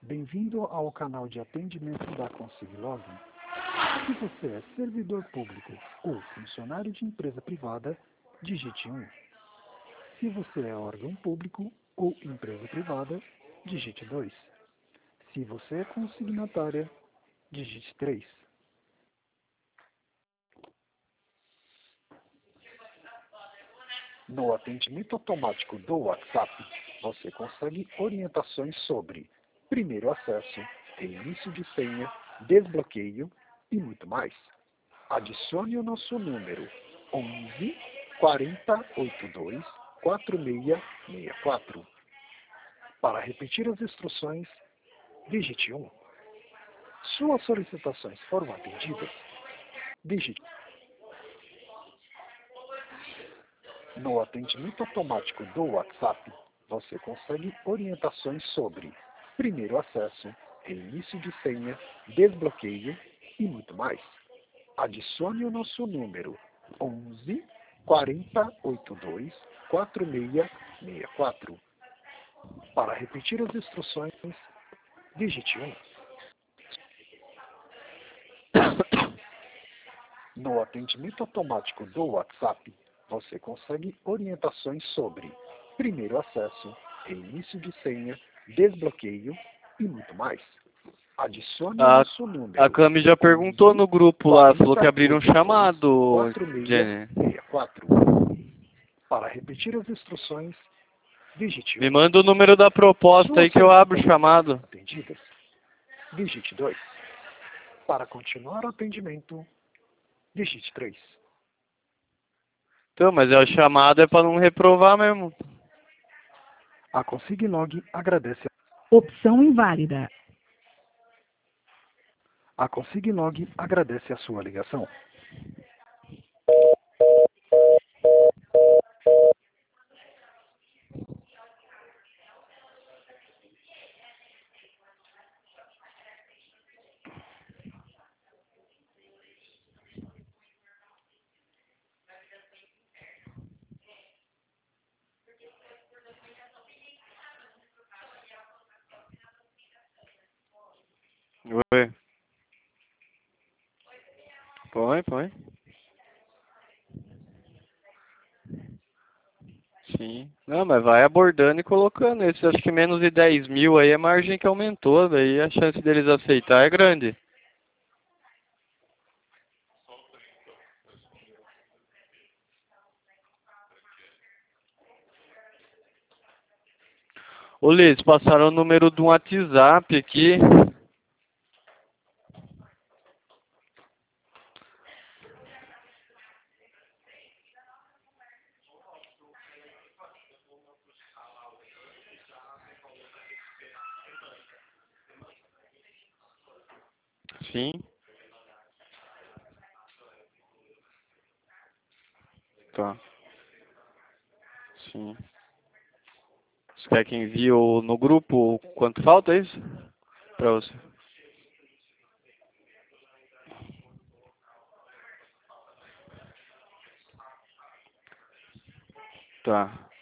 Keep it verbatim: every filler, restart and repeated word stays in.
Bem-vindo ao canal de atendimento da Consiglog. Se você é servidor público ou funcionário de empresa privada, digite um. Se você é órgão público ou empresa privada, digite dois. Se você é consignatária, digite três. No atendimento automático do WhatsApp, você consegue orientações sobre primeiro acesso, reinício de senha, desbloqueio e muito mais. Adicione o nosso número onze, quarenta, oitenta e dois, quarenta e seis sessenta e quatro. Para repetir as instruções, digite um. Suas solicitações foram atendidas, digite. No atendimento automático do WhatsApp, você consegue orientações sobre primeiro acesso, reinício de senha, desbloqueio e muito mais. Adicione o nosso número onze, quarenta, oitenta e dois, quarenta e seis sessenta e quatro. Para repetir as instruções, digite um. No atendimento automático do WhatsApp, você consegue orientações sobre primeiro acesso, reinício de senha, desbloqueio e muito mais. Adicione o A, nosso número. a Cami já perguntou no grupo lá, falou que abriram um chamado, Jenny. sessenta e quatro. Para repetir as instruções, digite Me um. manda o número da proposta aí que eu abro o chamado. Atendidas, digite dois. Para continuar o atendimento, digite três. Então, mas é o chamado é para não reprovar mesmo. A Consiglog agradece. Opção inválida. A Consiglog agradece a sua ligação. Oi. Põe, põe. Sim. Não, mas vai abordando e colocando. Esse acho que menos de dez mil aí é margem que aumentou, daí a chance deles aceitar é grande. Ô Liz, passaram o número de um WhatsApp aqui. Sim. Tá. Sim. Você quer que envie o- no grupo quanto falta, é isso? Pra você. Tá.